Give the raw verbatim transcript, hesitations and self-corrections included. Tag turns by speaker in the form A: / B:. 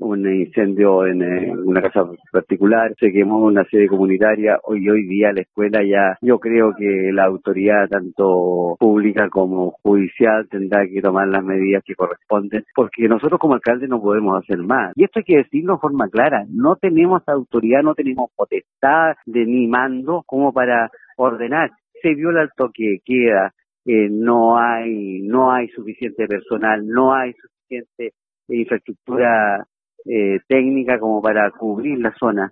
A: un incendio en, en una casa particular, se quemó una sede comunitaria. Hoy hoy día la escuela ya, yo creo que la autoridad tanto pública como judicial tendrá que tomar las medidas que corresponden, porque nosotros como alcalde no podemos hacer más. Y esto hay que decirlo de forma clara, no tenemos autoridad, no tenemos potestad de ni mando como para ordenar. Se viola el toque de queda, eh, no hay, no hay suficiente personal, no hay suficiente infraestructura eh, técnica como para cubrir la zona.